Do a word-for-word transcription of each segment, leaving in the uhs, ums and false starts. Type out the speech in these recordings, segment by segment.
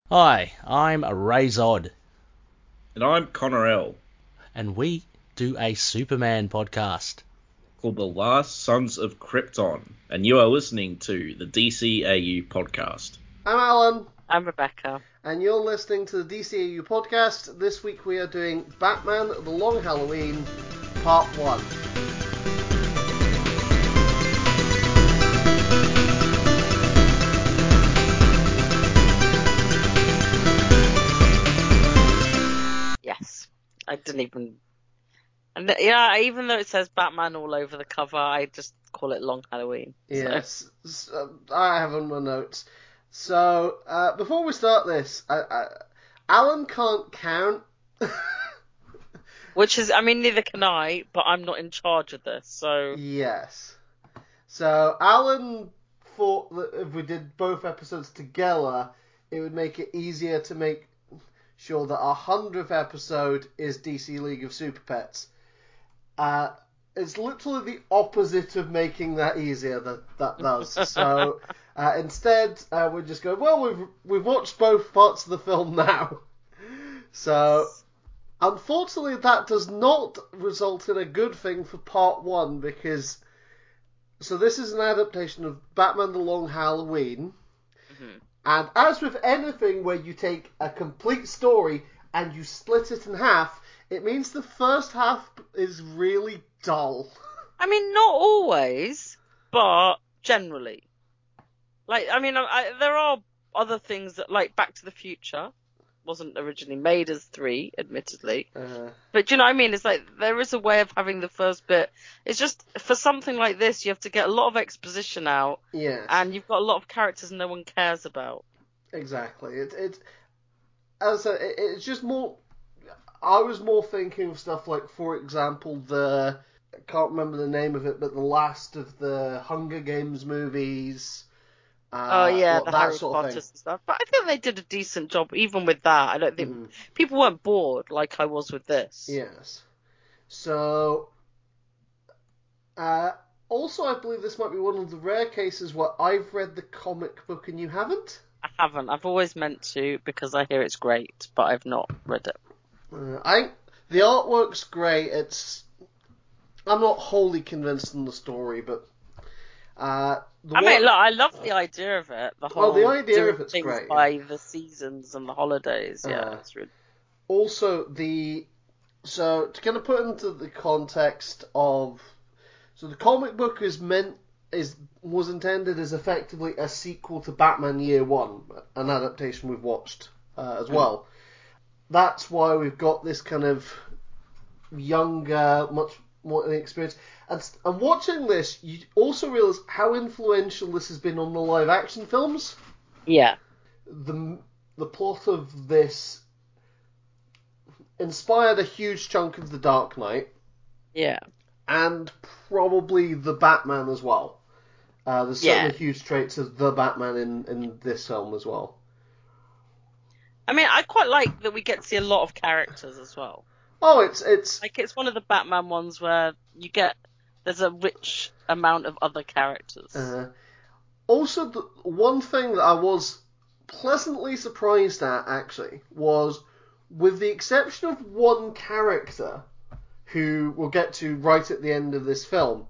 Hi, I'm Ray Zod, And I'm Connor L. and we do a Superman podcast. Called The Last Sons of Krypton. And you are listening to the D C A U podcast. I'm Alan. I'm Rebecca. And you're listening to the D C A U podcast. This week we are doing Batman The Long Halloween, Part one. Yes. I didn't even... And yeah, even though it says Batman all over the cover, I just call it Long Halloween. So. Yes. So, I have on my notes. So, uh, before we start this, I, I, Alan can't count. Which is, I mean, neither can I, but I'm not in charge of this, so... Yes. So, Alan thought that if we did both episodes together, it would make it easier to make sure that our hundredth episode is D C League of Super Pets. Uh, it's literally the opposite of making that easier that that does. So uh, instead, uh, we're just going, well, we've we've watched both parts of the film now. So unfortunately, that does not result in a good thing for part one, because so this is an adaptation of Batman: The Long Halloween. Mm-hmm. And as with anything where you take a complete story and you split it in half, it means the first half is really dull. I mean, not always, but generally. Like, I mean, I, there are other things that, like, Back to the Future wasn't originally made as three, admittedly. Uh, But do you know what I mean? It's like, there is a way of having the first bit. It's just, for something like this, you have to get a lot of exposition out. yes. And you've got a lot of characters no one cares about. Exactly. It, it, as I said, it, it's just more... I was more thinking of stuff like, for example, the... I can't remember the name of it, but the last of the Hunger Games movies... Oh Uh, yeah, well, the that Harry sort of Potters thing. and stuff. But I think they did a decent job, even with that. I don't think Mhm. people weren't bored like I was with this. Yes. So, uh, also I believe this might be one of the rare cases where I've read the comic book and you haven't. I haven't. I've always meant to because I hear it's great, but I've not read it. Uh, I the artwork's great. It's I'm not wholly convinced in the story, but uh, the I one, mean, look, I love the idea of it. The whole well, the idea doing of it's things great. by the seasons and the holidays. Yeah, Uh, it's really. Also, the so to kind of put into the context of so the comic book is meant is was intended as effectively a sequel to Batman Year One, an adaptation we've watched uh, as well. That's why we've got this kind of younger, much more inexperienced. And, and watching this, you also realise how influential this has been on the live action films. Yeah. The the plot of this inspired a huge chunk of The Dark Knight. Yeah. And probably the Batman as well. Uh, there's Yeah. certainly huge traits of the Batman in, in this film as well. I mean, I quite like that we get to see a lot of characters as well. Oh, it's it's Like, it's one of the Batman ones where you get there's a rich amount of other characters. uh, also the one thing that I was pleasantly surprised at actually was, with the exception of one character who we'll get to right at the end of this film,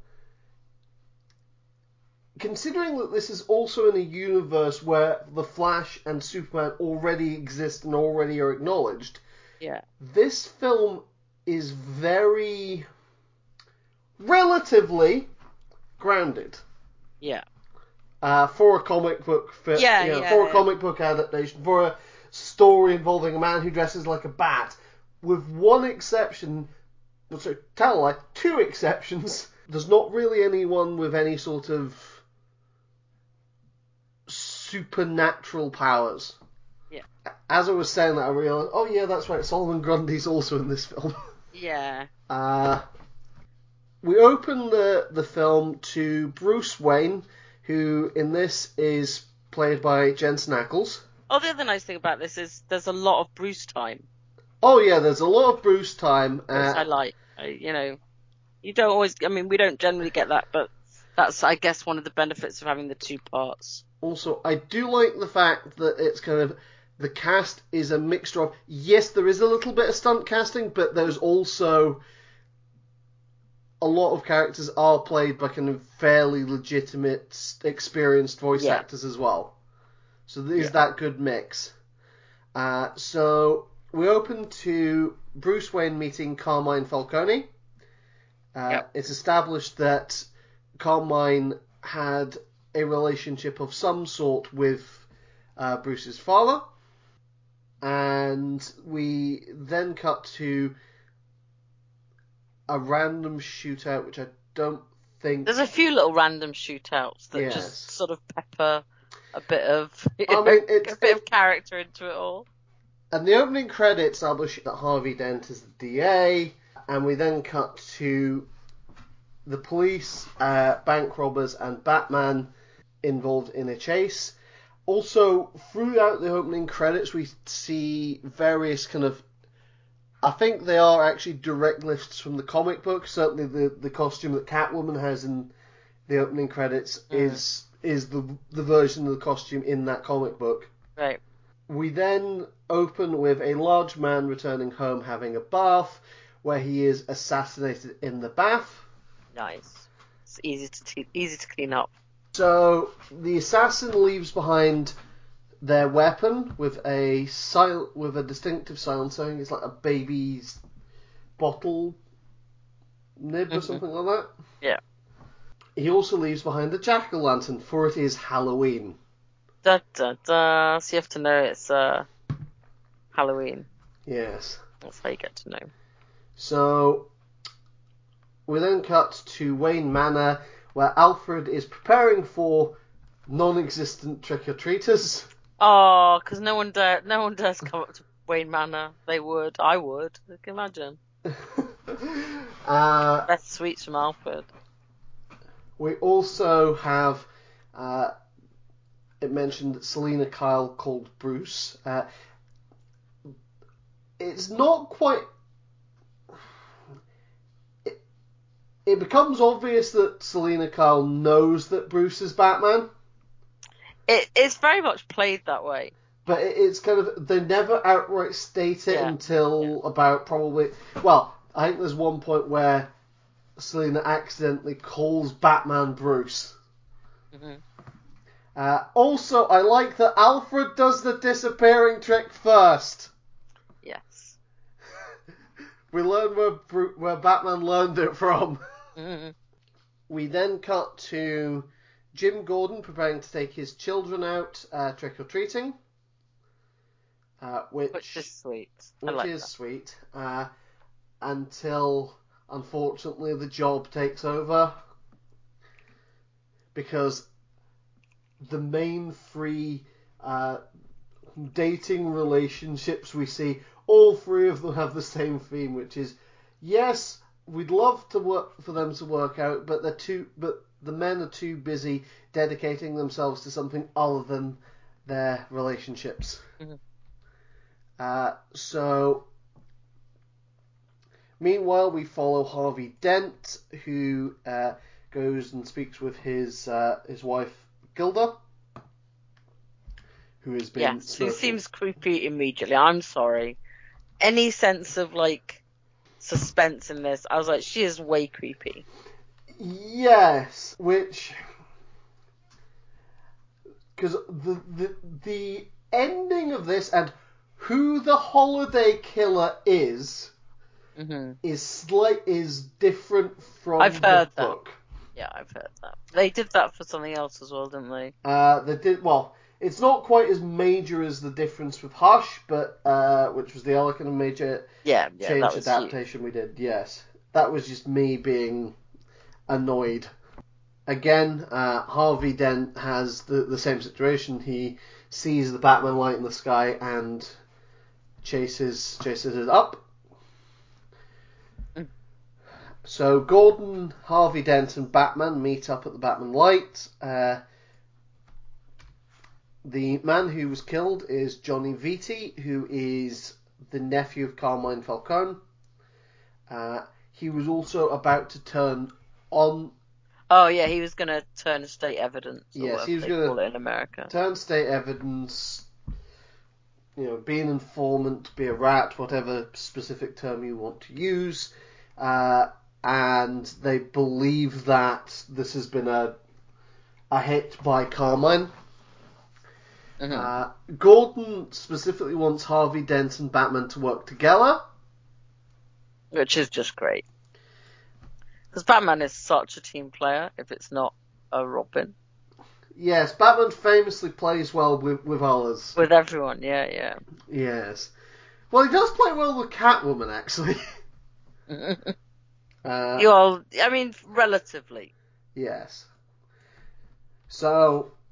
considering that this is also in a universe where the Flash and Superman already exist and already are acknowledged, Yeah. this film is very relatively grounded. Yeah. Uh, for a comic book fi- Yeah, you know, yeah, for a yeah. comic book adaptation, for a story involving a man who dresses like a bat, with one exception, sorry, tell a lie, two exceptions. There's not really anyone with any sort of supernatural powers. Yeah. As I was saying that, I realised, oh yeah, that's right, Solomon Grundy's also in this film. Yeah. Uh, we open the, the film to Bruce Wayne, who in this is played by Jensen Ackles. Oh, the other nice thing about this is there's a lot of Bruce time, Oh yeah, there's a lot of Bruce time. which Uh, I like. I, you know, you don't always. I mean, we don't generally get that, but that's, I guess, one of the benefits of having the two parts. also, I do like the fact that it's kind of the cast is a mixture of, yes, there is a little bit of stunt casting, but there's also a lot of characters are played by kind of fairly legitimate, experienced voice Yeah. actors as well. So there is Yeah. that good mix. Uh, so we open to Bruce Wayne meeting Carmine Falcone. Uh, Yep. It's established that Carmine had a relationship of some sort with uh, Bruce's father. And we then cut to a random shootout, which I don't think... There's a few little random shootouts that Yes. just sort of pepper a bit of you I know, mean, it's- a bit it- of character into it all. And the opening credits establish that Harvey Dent is the D A, and we then cut to the police, uh, bank robbers, and Batman involved in a chase. Also, throughout the opening credits, we see various kind of... I think they are actually direct lifts from the comic book. Certainly the, the costume that Catwoman has in the opening credits Mm. is is the the version of the costume in that comic book. Right. We then open with a large man returning home having a bath, where he is assassinated in the bath. Nice. It's easy to te- easy to clean up. So the assassin leaves behind their weapon with a sil- with a distinctive silencer. It's like a baby's bottle nib or Mhm. something like that. Yeah. He also leaves behind a jack-o'-lantern, for it is Halloween. Da da da. So you have to know it's uh, Halloween. Yes. That's how you get to know. So we then cut to Wayne Manor, where Alfred is preparing for non-existent trick-or-treaters. Oh, because no one dare, no one dares come up to Wayne Manor. They would. I would. I can imagine. uh, Best sweets from Alfred. we also have uh, it mentioned that Selena Kyle called Bruce. Uh, it's not quite... It, it becomes obvious that Selena Kyle knows that Bruce is Batman. It, it's very much played that way. But it, it's kind of... They never outright state it Yeah. until about probably... Well, I think there's one point where Selena accidentally calls Batman Bruce. hmm Uh, also, I like that Alfred does the disappearing trick first. Yes. We learn where Bru- where Batman learned it from. hmm We then cut to Jim Gordon preparing to take his children out uh, trick-or-treating. Uh, which Which is sweet. I which like is that. sweet. Uh, until, unfortunately, the job takes over. Because the main three uh, dating relationships we see, all three of them have the same theme, which is, yes, we'd love to work for them to work out, but they're too, but the men are too busy dedicating themselves to something other than their relationships. Mhm. Uh, so, meanwhile, we follow Harvey Dent, who uh, goes and speaks with his uh, his wife Gilda, who has been Yes, who smoking. seems creepy immediately. I'm sorry. Any sense of like suspense in this? I was like, she is way creepy. Yes, which because the, the the ending of this and who the holiday killer is hmm is slight is different from I've the heard that. book. Yeah, I've heard that. They did that for something else as well, didn't they? Uh, they did well. It's not quite as major as the difference with Hush, but uh, which was the other kind of major Yeah, yeah, change that was adaptation we did. Yes, that was just me being annoyed. Again, uh, Harvey Dent has the, the same situation. He sees the Batman light in the sky and chases chases it up. Mm. So Gordon, Harvey Dent, and Batman meet up at the Batman light. Uh, the man who was killed is Johnny Vitti, who is the nephew of Carmine Falcone. Uh, he was also about to turn on. Oh yeah, he was gonna turn state evidence. Or Yes, whatever he was they gonna call it in America. turn state evidence you know, be an informant, be a rat, whatever specific term you want to use, uh, and they believe that this has been a a hit by Carmine. Mm-hmm. Uh, Gordon specifically wants Harvey Dent and Batman to work together. Which is just great. Because Batman is such a team player, if it's not a Robin. Yes, Batman famously plays well with, with others. With everyone, yeah, yeah. Yes. Well, he does play well with Catwoman, actually. uh, You all, I mean, relatively. Yes. So,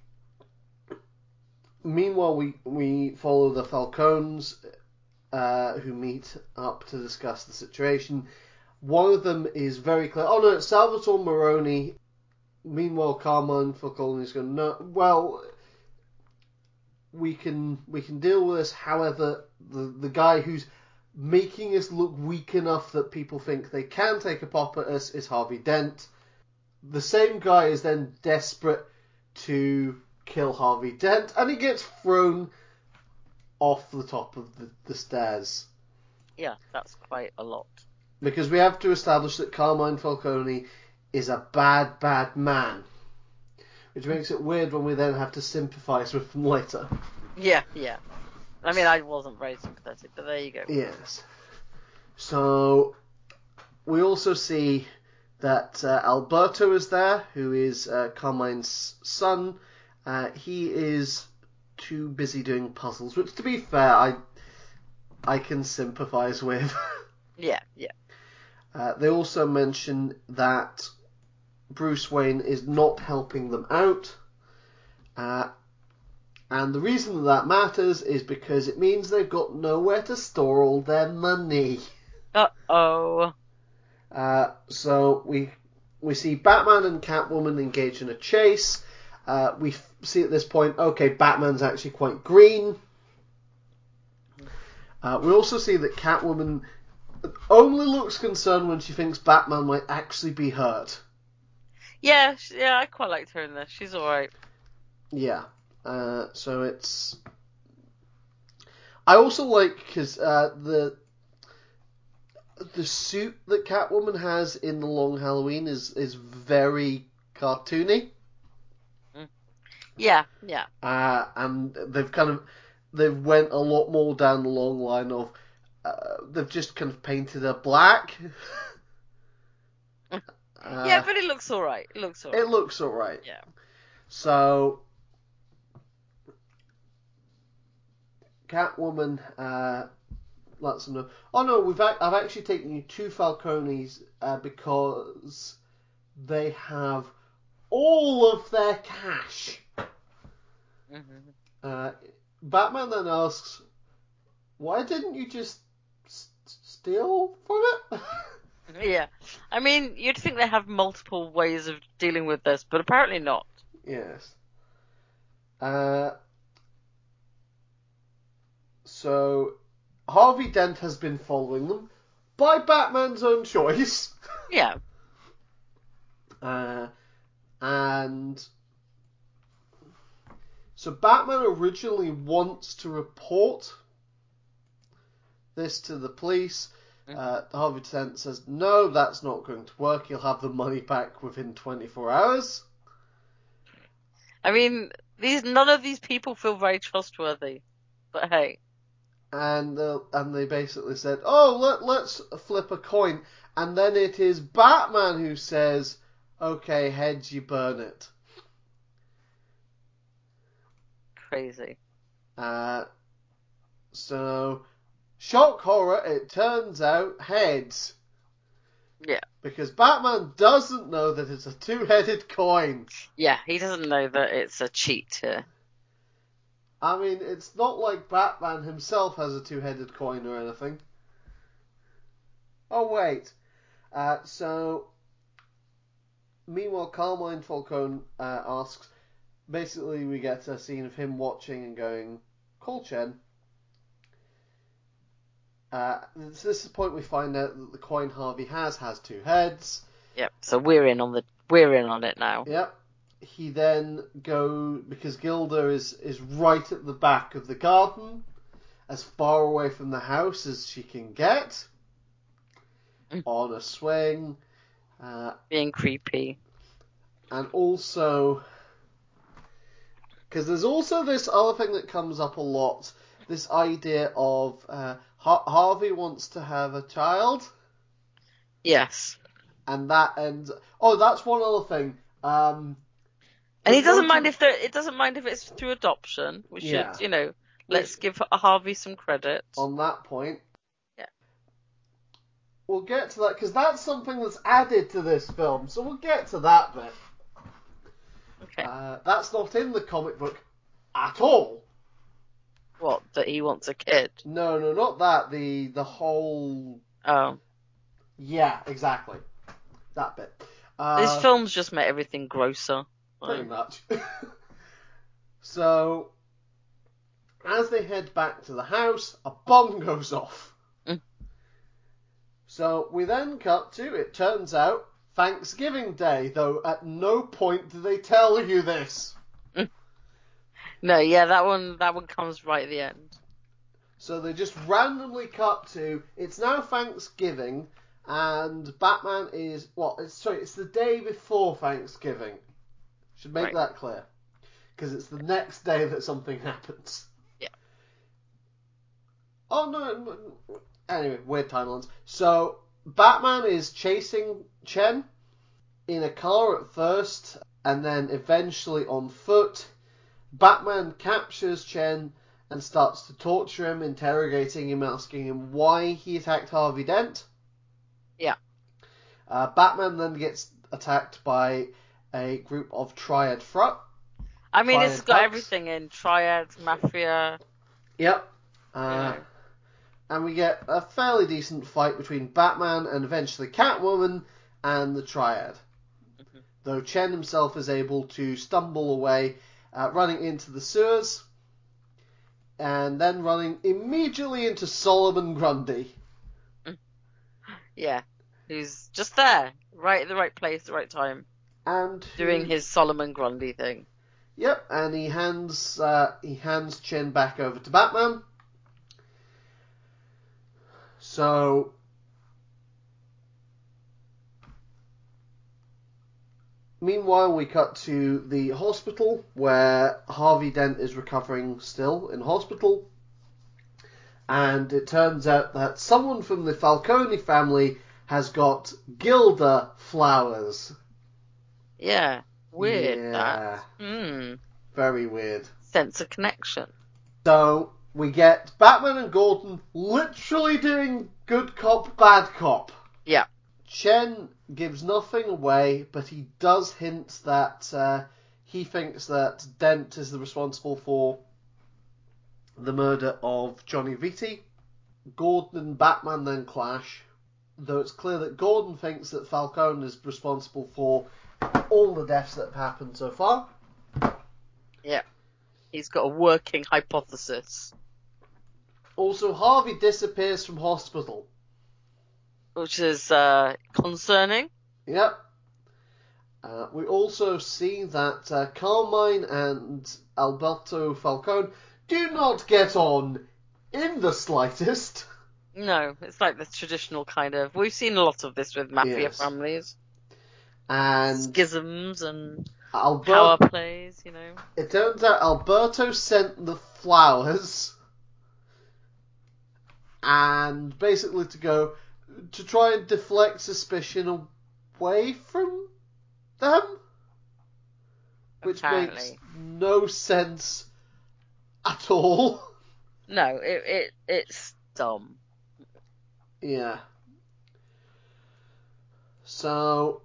meanwhile, we, we follow the Falcones, uh, who meet up to discuss the situation. One of them is very clear. Oh no, it's Salvatore Maroni. Meanwhile, Carmine Falcone is going, no, well, we can we can deal with this. However, the the guy who's making us look weak enough that people think they can take a pop at us is Harvey Dent. The same guy is then desperate to kill Harvey Dent, and he gets thrown off the top of the, the stairs. Yeah, that's quite a lot. Because we have to establish that Carmine Falcone is a bad, bad man. Which makes it weird when we then have to sympathise with him later. Yeah, yeah. I mean, I wasn't very sympathetic, but there you go. Yes. So, we also see that uh, Alberto is there, who is uh, Carmine's son. Uh, he is too busy doing puzzles, which, to be fair, I I can sympathise with. Yeah, yeah. Uh, they also mention that Bruce Wayne is not helping them out. Uh, and the reason that, that matters is because it means they've got nowhere to store all their money. Uh-oh. Uh, so we we see Batman and Catwoman engage in a chase. Uh, we f- see at this point, okay, Batman's actually quite green. Uh, we also see that Catwoman only looks concerned when she thinks Batman might actually be hurt. Yeah, sh- yeah, I quite liked her in this. She's alright. Yeah. Uh, so it's... I also like, because uh, the the suit that Catwoman has in The Long Halloween is, is very cartoony. Yeah, yeah. Uh, and they've kind of... They've went a lot more down the long line of... Uh, they've just kind of painted her black. uh, yeah, but it looks alright. It looks alright. It looks alright. Yeah. So... Catwoman uh, lets them know. Oh no, we've ac- I've actually taken you to Falcone's uh, because they have all of their cash. Mm-hmm. Uh, Batman then asks, "Why didn't you just s- steal from it?" Yeah. I mean, you'd think they have multiple ways of dealing with this, but apparently not. Yes. Uh. So, Harvey Dent has been following them by Batman's own choice. Yeah. Uh, and so Batman originally wants to report this to the police. Mm-hmm. Uh, Harvey Dent says, no, that's not going to work. You'll have the money back within twenty-four hours. I mean, these none of these people feel very trustworthy. But hey. And uh, and they basically said, oh, let, let's flip a coin. And then it is Batman who says, okay, heads, you burn it. Crazy. Uh, so, shock horror, it turns out heads. Yeah. Because Batman doesn't know that it's a two-headed coin. Yeah, he doesn't know that it's a cheat here. I mean, it's not like Batman himself has a two-headed coin or anything. Oh, wait. Uh, so, meanwhile, Carmine Falcone uh, asks, basically we get a scene of him watching and going, call Chen. Uh, this is the point we find out that the coin Harvey has has two heads. Yep. So we're in on the we're in on it now. Yep. He then go because Gilda is is right at the back of the garden. as far away from the house as she can get Mm. on a swing. Uh, Being creepy. and also, because there's also this other thing that comes up a lot, this idea of uh, Har- Harvey wants to have a child, Yes. and that ends. Oh, that's one other thing. Um, And he the doesn't mind motive- if there, it doesn't mind if it's through adoption. We should, Yeah. you know, We let's sh- give Harvey some credit. on that point. Yeah. We'll get to that, because that's something that's added to this film, so we'll get to that bit. Okay. Uh, that's not in the comic book at all. What, that he wants a kid? No, no, not that. The the whole... Oh. Yeah, exactly. That bit. Uh, These films just make everything grosser. Pretty much. So, as they head back to the house, a bomb goes off. Mm. So, we then cut to, it turns out, Thanksgiving Day, though at no point do they tell you this. No, yeah, that one, that one comes right at the end. So they just randomly cut to, it's now Thanksgiving, and Batman is, well, it's, sorry, it's the day before Thanksgiving. Should make Right. that clear. Because it's the next day that something happens. Yeah. Oh, no, no, no. Anyway, weird timelines. So, Batman is chasing Chen in a car at first, and then eventually on foot. Batman captures Chen and starts to torture him, interrogating him, asking him why he attacked Harvey Dent. Yeah. Uh, Batman then gets attacked by a group of Triad Frat. I mean, Triad it's got thugs. everything in triads, mafia. Yep. You Uh, know. And we get a fairly decent fight between Batman and eventually Catwoman and the Triad. Mhm. Though Chen himself is able to stumble away, uh, running into the sewers, and then running immediately into Solomon Grundy. Yeah. Who's just there, right at the right place, the right time, And doing who- his Solomon Grundy thing. Yep, and he hands uh, he hands Chen back over to Batman. So meanwhile, we cut to the hospital where Harvey Dent is recovering still in hospital. And it turns out that someone from the Falcone family has got Gilda flowers. Yeah. Weird, Yeah, that. Hmm. very weird. Sense of connection. So we get Batman and Gordon literally doing good cop, bad cop. Yeah. Chen gives nothing away, but he does hint that uh, he thinks that Dent is the responsible for the murder of Johnny Vitti. Gordon and Batman then clash, though it's clear that Gordon thinks that Falcone is responsible for all the deaths that have happened so far. Yeah. He's got a working hypothesis, Also, Harvey disappears from hospital. which is uh, concerning. Yep. Uh, we also see that uh, Carmine and Alberto Falcone do not get on in the slightest. No, it's like the traditional kind of. We've seen a lot of this with mafia Yes. families, And schisms and Albert- power plays. You know. it turns out Alberto sent the flowers and basically to go to try and deflect suspicion away from them, which Apparently. makes no sense at all. No, it it it's dumb. Yeah. So,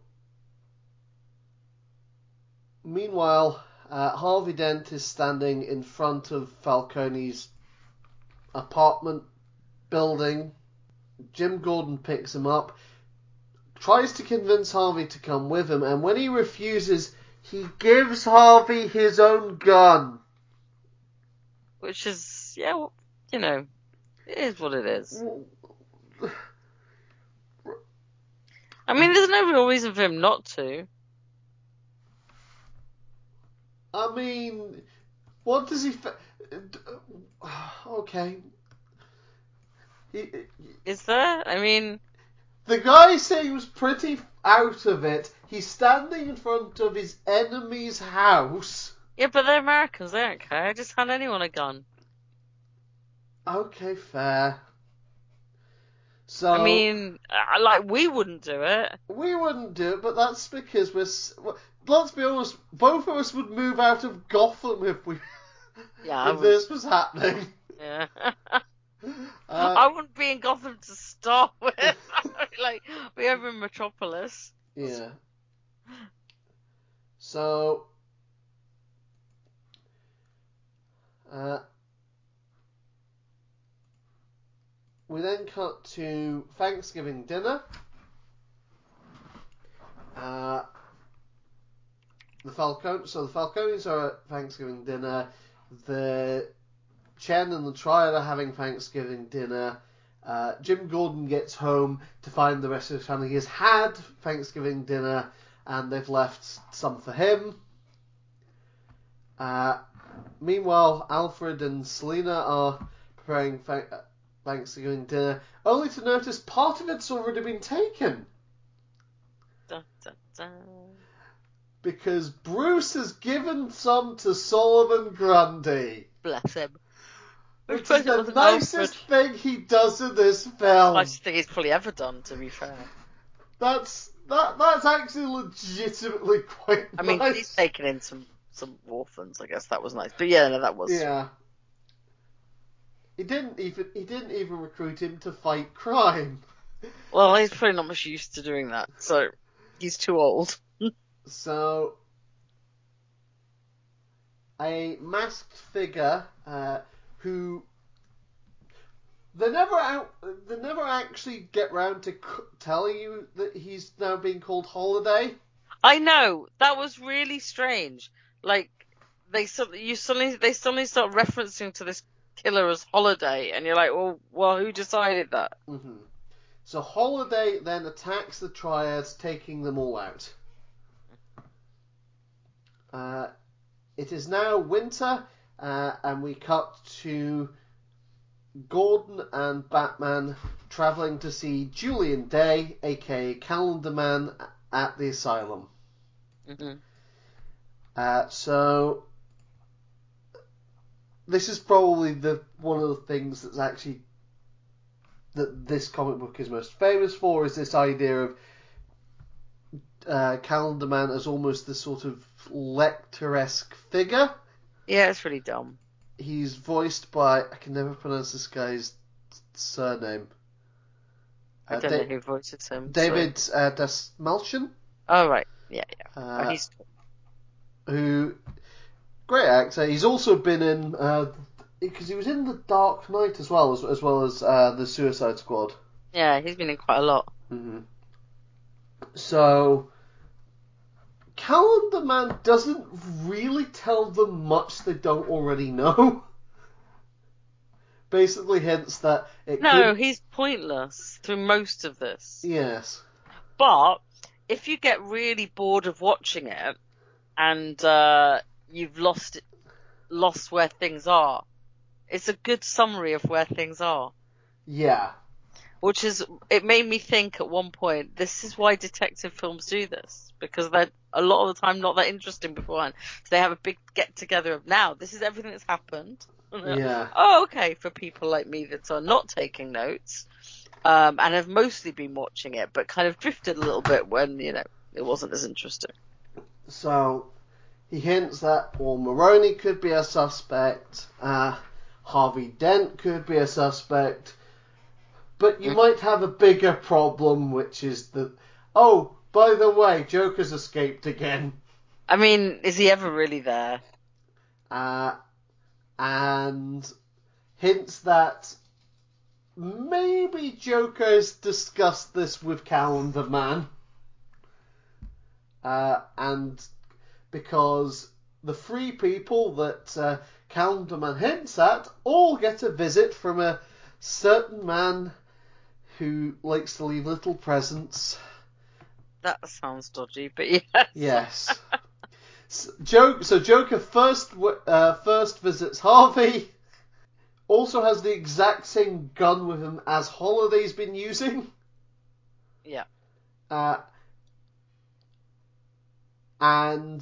meanwhile, uh, Harvey Dent is standing in front of Falcone's apartment building. Jim Gordon picks him up, tries to convince Harvey to come with him, and when he refuses, he gives Harvey his own gun. Which is, yeah, well, you know, it is what it is. I mean, there's no real reason for him not to. I mean, what does he... Fa- okay. He, he, Is there? I mean, the guy seems pretty out of it. He's standing in front of his enemy's house. yeah, but they're Americans. They don't care. Just hand anyone a gun. Okay, fair. So I mean, uh, like, we wouldn't do it. we wouldn't do it, but that's because we're. s- w- Let's be honest. Both of us would move out of Gotham if we. Yeah, I if would. this was happening. Yeah. Uh, I wouldn't be in Gotham to start with. Like, be over in Metropolis. Yeah. So. Uh, we then cut to Thanksgiving dinner. Uh, the Falcon. So the Falcones are at Thanksgiving dinner. The Chen and the Triad are having Thanksgiving dinner. Uh, Jim Gordon gets home to find the rest of his family has had Thanksgiving dinner, and they've left some for him. Uh, meanwhile, Alfred and Selena are preparing th- Thanksgiving dinner, only to notice part of it's already been taken. Dun, dun, dun. Because Bruce has given some to Sullivan Grundy. Bless him. Which suppose is it the wasn't nicest thing he does in this film. Nicest thing he's probably ever done, to be fair. That's that. That's actually legitimately quite I mean, nice. he's taken in some, some orphans, I guess that was nice. But yeah, no, that was... Yeah. He didn't even he didn't even recruit him to fight crime. Well, he's probably not much used to doing that, so he's too old. So, a masked figure uh, who they never out they never actually get round to c- telling you that he's now being called Holiday. I know, that was really strange. Like, they suddenly, you suddenly, they suddenly start referencing to this killer as Holiday, and you're like, well, well, who decided that? Mm-hmm. So Holiday then attacks the Triads, taking them all out. Uh, it is now winter, uh, and we cut to Gordon and Batman travelling to see Julian Day, aka Calendar Man, at the asylum. Mm-hmm. Uh, so this is probably the one of the things that's actually that this comic book is most famous for, is this idea of uh, Calendar Man as almost this sort of Lecter-esque figure. Yeah, it's really dumb. He's voiced by, I can never pronounce this guy's surname. I Uh, don't Da- know who voices him. David So. uh, Dastmalchian. Oh, right. Yeah, yeah. Uh, oh, he's who, great actor. He's also been in, because uh, he was in The Dark Knight as well, as, as well as uh, The Suicide Squad. Yeah, he's been in quite a lot. Mm-hmm. So, Calendar Man doesn't really tell them much they don't already know. Basically hints that it No, could... he's pointless through most of this. Yes. But if you get really bored of watching it and uh, you've lost lost where things are, it's a good summary of where things are. Yeah. Which is, it made me think at one point, this is why detective films do this. Because they're a lot of the time not that interesting beforehand. So they have a big get together of, now, this is everything that's happened. Yeah. Oh, okay, for people like me that are not taking notes, um, and have mostly been watching it, but kind of drifted a little bit when, you know, it wasn't as interesting. So, he hints that, well, Maroney could be a suspect, uh, Harvey Dent could be a suspect, but you mm. might have a bigger problem, which is that, oh, by the way, Joker's escaped again. I mean, is he ever really there? Uh, and hints that maybe Joker's discussed this with Calendar Man. Uh, and because the three people that uh, Calendar Man hints at all get a visit from a certain man who likes to leave little presents. That sounds dodgy, but yes. Yes. so, Joker, so Joker first uh, first visits Harvey, also has the exact same gun with him as Holiday's been using. Yeah. Uh, and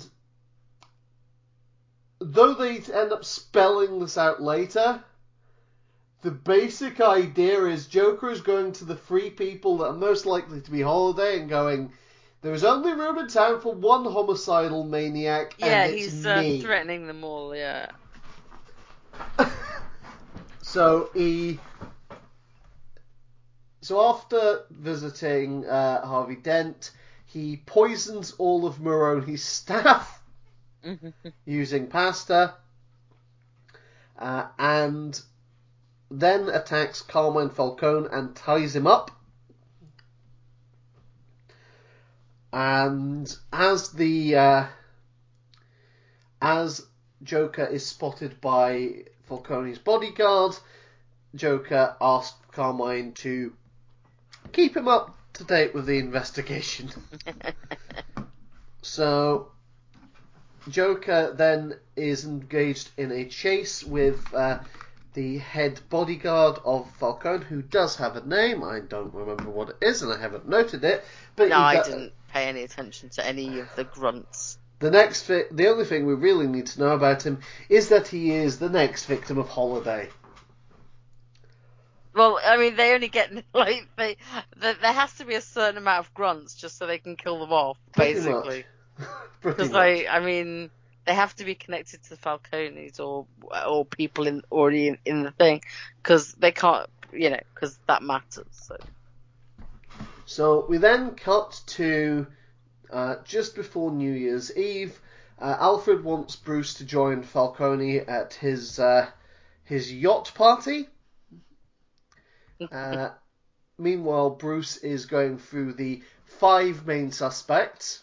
though they end up spelling this out later, the basic idea is Joker is going to the three people that are most likely to be Holiday and going, there is only room in town for one homicidal maniac, Yeah, and it's he's uh, me. threatening them all, yeah. So he... So after visiting uh, Harvey Dent, he poisons all of Maroni's staff using pasta, uh, and then attacks Carmine Falcone and ties him up. And as the uh, as Joker is spotted by Falcone's bodyguard, Joker asks Carmine to keep him up to date with the investigation. So Joker then is engaged in a chase with uh, the head bodyguard of Falcone, who does have a name. I don't remember what it is, and I haven't noted it. But No, he I do- didn't pay any attention to any of the grunts. The next, fi- the only thing we really need to know about him is that he is the next victim of Holiday. Well, I mean, they only get, like, they, they there has to be a certain amount of grunts just so they can kill them off, Pretty basically. much. Pretty Because, much. like, I mean, they have to be connected to Falcones or or people in already in, in the thing, because they can't, you know, because that matters. So. So we then cut to uh, just before New Year's Eve. Uh, Alfred wants Bruce to join Falcone at his uh, his yacht party. Uh, meanwhile, Bruce is going through the five main suspects,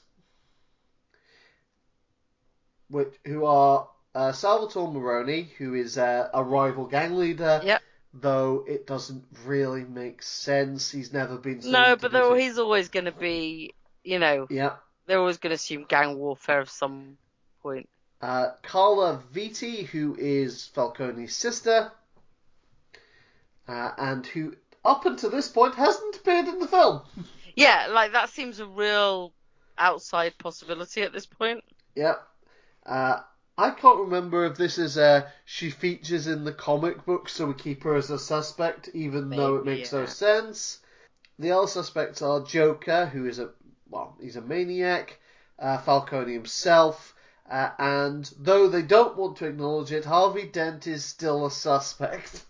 which who are uh, Salvatore Maroni, who is uh, a rival gang leader. Yep. Though it doesn't really make sense. He's never been. No, but though though he's always going to be, you know, yeah. they're always going to assume gang warfare of some point. Uh, Carla Vitti, who is Falcone's sister, uh, and who, up until this point, hasn't appeared in the film. Yeah, like, that seems a real outside possibility at this point. Yeah. Uh, I can't remember if this is uh she features in the comic book, so we keep her as a suspect, even Maybe, though it makes yeah. no sense. The other suspects are Joker, who is a, well, he's a maniac, uh, Falcone himself, uh, and though they don't want to acknowledge it, Harvey Dent is still a suspect.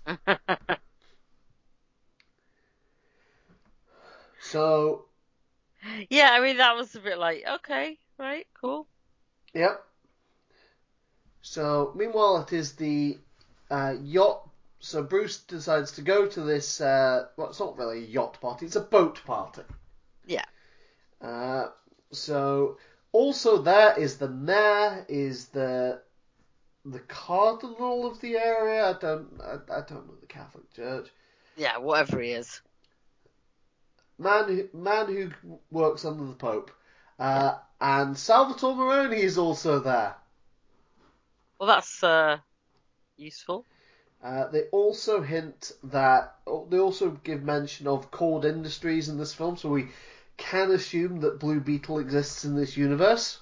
So, Yeah, I mean, that was a bit like, okay, right, cool. yep. So, meanwhile, it is the uh, yacht. So, Bruce decides to go to this, uh, well, it's not really a yacht party, it's a boat party. Yeah. Uh, so, also there is the mayor, is the the cardinal of the area. I don't, I, I don't know the Catholic Church. Yeah, whatever he is. Man who, man who works under the Pope. Uh, and Salvatore Maroni is also there. Well, that's uh, useful. Uh, they also hint that, they also give mention of Cord Industries in this film, so we can assume that Blue Beetle exists in this universe.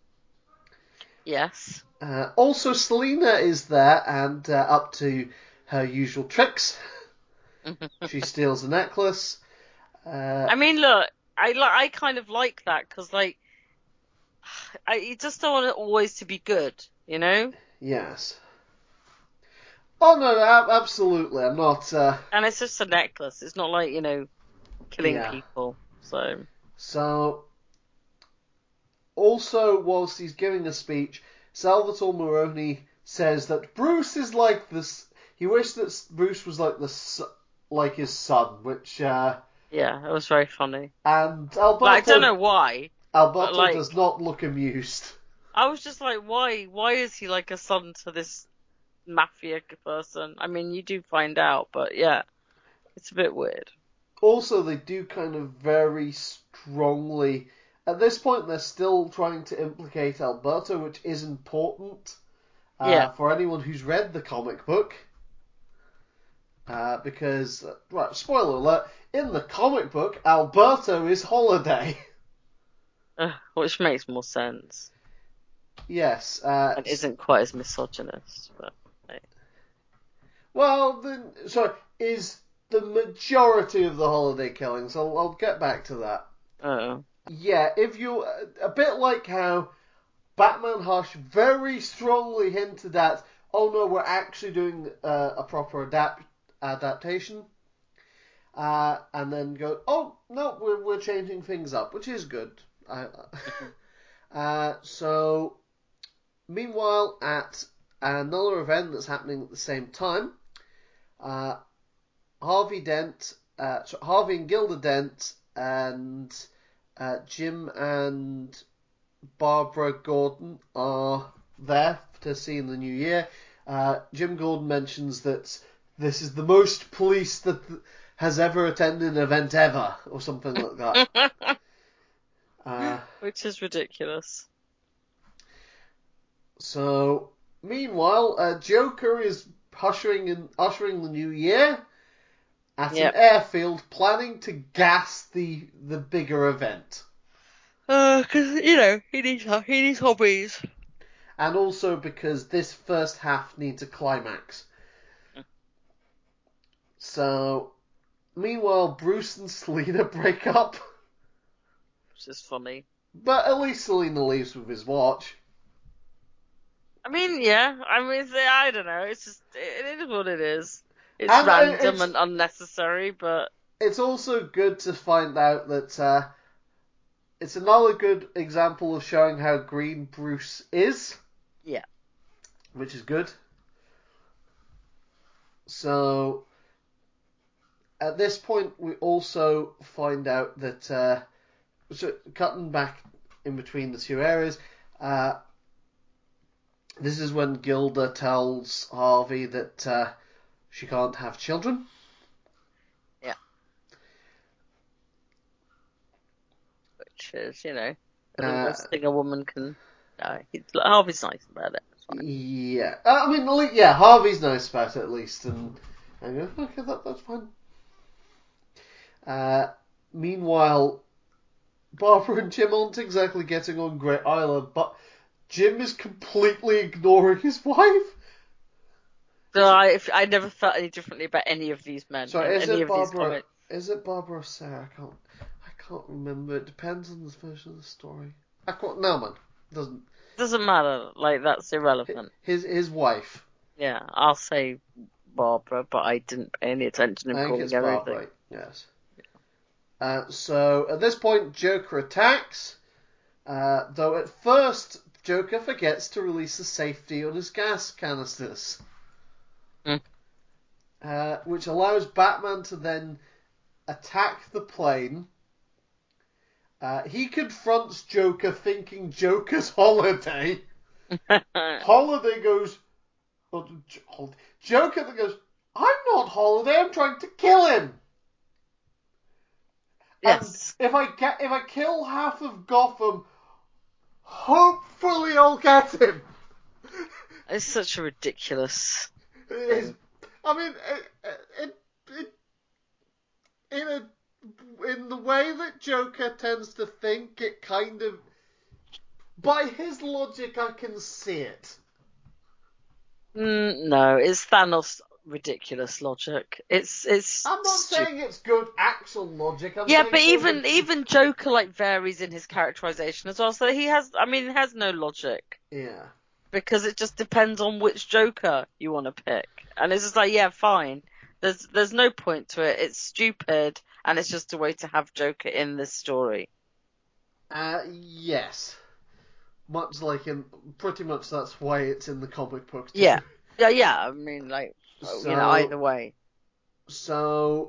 Yes. Uh, also, Selena is there and uh, up to her usual tricks. She steals a necklace. Uh, I mean, look, I li- I kind of like that because, like, I you just don't want it always to be good, you know. yes. Oh no, a- absolutely. I'm not. Uh, And it's just a necklace. It's not like, you know, killing Yeah. people. So So, also, whilst he's giving a speech, Salvatore Maroni says that Bruce is like this. He wished that Bruce was like this, like his son, which uh, yeah, it was very funny. and Alberto. Like, I don't know why. Alberto but, like- does not look amused. I was just like, why? Why is he like a son to this mafia person? I mean, you do find out, but yeah, it's a bit weird. Also, they do kind of very strongly. At this point, they're still trying to implicate Alberto, which is important uh, Yeah. for anyone who's read the comic book. Uh, because, uh, right, spoiler alert, in the comic book, Alberto is Holiday. Uh, which makes more sense. Yes. Uh, And isn't quite as misogynist, but... Hey. Well, then, sorry, is the majority of the Holiday killings. I'll, I'll get back to that. Oh. Yeah, if you... A bit like how Batman Hush very strongly hinted at, oh no, we're actually doing uh, a proper adapt adaptation. Uh, and then go, oh, no, we're, we're changing things up, which is good. I, uh, so, meanwhile, at another event that's happening at the same time, uh, Harvey Dent, uh, so Harvey and Gilda Dent, and uh, Jim and Barbara Gordon are there to see in the new year. Uh, Jim Gordon mentions that this is the most police that has ever attended an event ever, or something like that. uh, Which is ridiculous. So, meanwhile, uh, Joker is ushering in, ushering the new year at Yep. an airfield, planning to gas the the bigger event, Uh, cause, you know, he needs, he needs hobbies. and also because this first half needs a climax. So, meanwhile, Bruce and Selena break up, Which is funny. but at least Selena leaves with his watch. I mean, yeah. I mean, it's- I don't know. It's just, it is what it is. It's And, uh, random it's- and unnecessary, but It's also good to find out that uh, it's another good example of showing how green Bruce is. yeah. Which is good. So, at this point, we also find out that, uh, so cutting back in between the two areas, uh, this is when Gilda tells Harvey that uh, she can't have children. Yeah. Which is, you know, the Uh, worst thing a woman can. No, he's, Harvey's nice about it. It's fine. Yeah, uh, I mean, at least- yeah, Harvey's nice about it at least, and I go, okay, that, that's fine. Uh, meanwhile, Barbara and Jim aren't exactly getting on great either, but Jim is completely ignoring his wife. So I, if, I never felt any differently about any of these men. Sorry, in is any it of these Barbara? comics. Is it Barbara or Sarah? I can't. I can't remember. It depends on the version of the story. I can't. No, man, doesn't. Doesn't matter. Like, that's irrelevant. His his wife. Yeah, I'll say Barbara, but I didn't pay any attention in I think calling it's her Barbara. anything. Yes. Uh, so at this point, Joker attacks. Uh, though at first, Joker forgets to release the safety on his gas canisters. Hmm. Uh, which allows Batman to then attack the plane. Uh, he confronts Joker thinking Joker's Holiday. Holiday goes... oh, J- Joker then goes, I'm not Holiday, I'm trying to kill him. Yes. And if I get, if I kill half of Gotham, hopefully I'll get him. It's such a ridiculous. It is, I mean, it, it, it, in a in the way that Joker tends to think, it kind of, by his logic, I can see it. Mm, no, it's Thanos ridiculous logic. It's it's. I'm not stu- saying it's good actual logic. I'm Yeah, saying but it's even logic- even Joker like varies in his characterization as well. So he has, I mean, it has no logic yeah. because it just depends on which Joker you want to pick, and it's just like, yeah, fine. There's there's no point to it. It's stupid, and it's just a way to have Joker in this story. Uh, yes. Much like in, pretty much that's why it's in the comic book too. Yeah, yeah, yeah. I mean, like, So, you know, either way. So,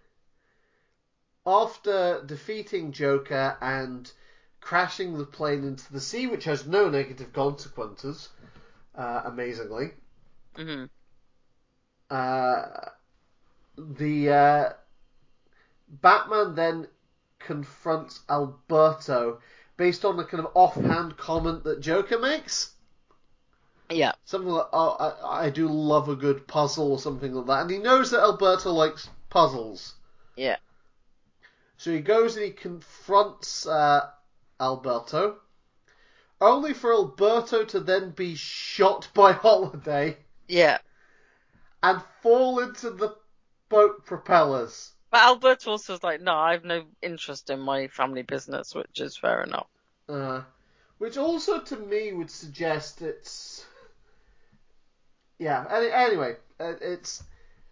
after defeating Joker and crashing the plane into the sea, which has no negative consequences, uh, amazingly, hmm uh, the uh, Batman then confronts Alberto based on the kind of offhand comment that Joker makes. Yeah. Something like, oh, I, I do love a good puzzle or something like that. And he knows that Alberto likes puzzles. Yeah. So he goes and he confronts uh, Alberto, only for Alberto to then be shot by Holiday Yeah. and fall into the boat propellers. But Alberto also was like, no, I have no interest in my family business, which is fair enough. Uh, which also to me would suggest it's... Yeah, any, anyway, uh, it's...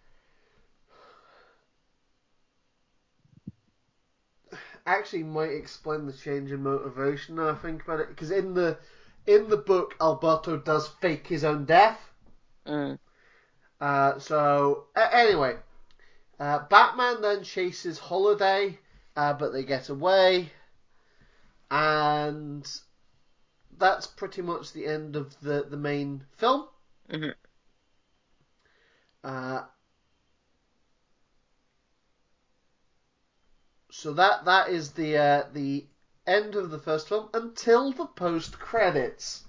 Actually might explain the change in motivation now I think about it, because in the in the book Alberto does fake his own death. Mm. Uh, so uh, anyway, uh, Batman then chases Holiday, uh, but they get away, and that's pretty much the end of the the main film. Mm-hmm. Uh, so that that is the uh, the end of the first film until the post credits.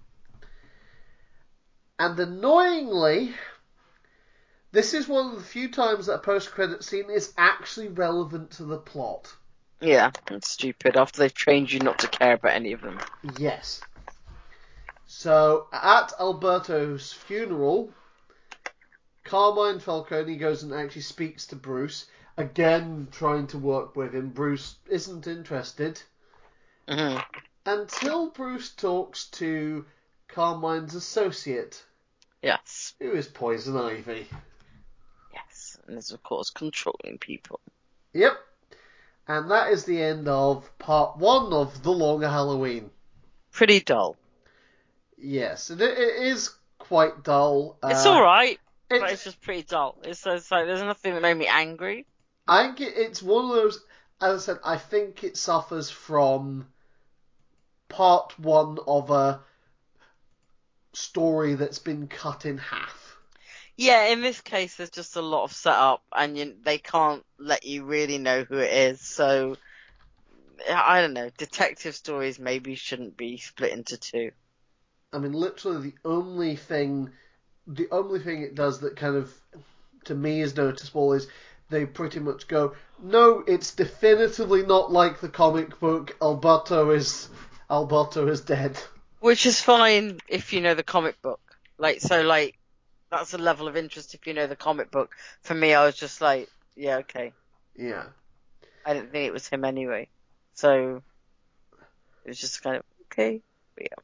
And annoyingly, this is one of the few times that a post credit scene is actually relevant to the plot. Yeah, it's stupid after they've trained you not to care about any of them. Yes. So at Alberto's funeral, Carmine Falcone goes and actually speaks to Bruce, again trying to work with him. Bruce isn't interested. Mm-hmm. Until Bruce talks to Carmine's associate, Yes. who is Poison Ivy. Yes. And is, of course, controlling people. Yep. And that is the end of part one of The Long Halloween. Pretty dull. Yes, it, it is quite dull. It's uh, alright, but it's- it's just pretty dull. It's, it's like, there's nothing that made me angry. I think it, it's one of those, as I said, I think it suffers from part one of a story that's been cut in half. Yeah, in this case, there's just a lot of setup, and you, they can't let you really know who it is. So, I don't know. Detective stories maybe shouldn't be split into two. I mean, literally the only thing, the only thing it does that kind of, to me, is noticeable is they pretty much go, no, it's definitively not like the comic book. Alberto is Alberto is dead. Which is fine if you know the comic book. Like, so, like, that's a level of interest if you know the comic book. For me, I was just like, yeah, okay. Yeah. I didn't think it was him anyway. So, it was just kind of, okay. But yeah.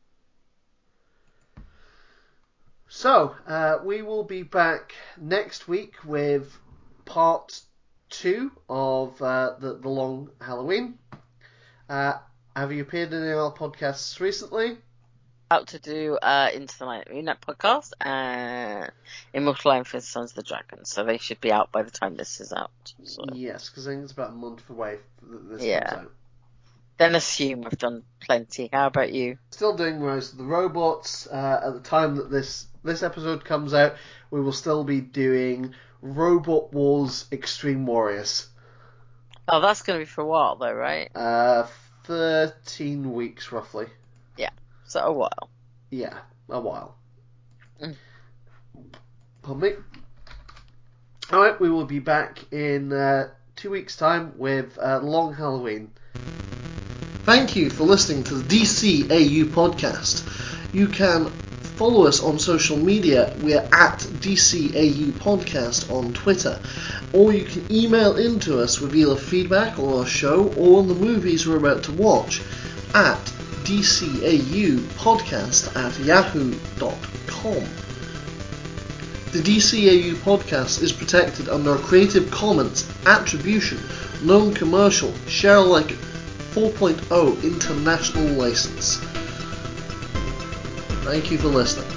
So, uh, we will be back next week with part two of uh, the, the Long Halloween. Uh, have you appeared in any of our podcasts recently? Out to do uh, Into the Night Moonlight podcast and Immortal Life and Sons of the Dragon. So they should be out by the time this is out. So. Yes, because I think it's about a month away that this Yeah. comes out. Then assume I've done plenty. How about you? Still doing Rise of the Robots. Uh, at the time that this this episode comes out, we will still be doing Robot Wars Extreme Warriors. Oh, that's going to be for a while though, right? Uh, thirteen weeks roughly. Yeah, so a while. Yeah, a while. Mm. Pardon me. Alright, we will be back in uh, two weeks' time with uh, Long Halloween. Thank you for listening to the D C A U podcast. You can follow us on social media. We're at D C A U podcast on Twitter. Or you can email into us with either feedback on our show or on the movies we're about to watch at D C A U podcast at yahoo dot com. The D C A U podcast is protected under a Creative Commons Attribution, Non-Commercial, Share Alike four point oh International License. Thank you for listening.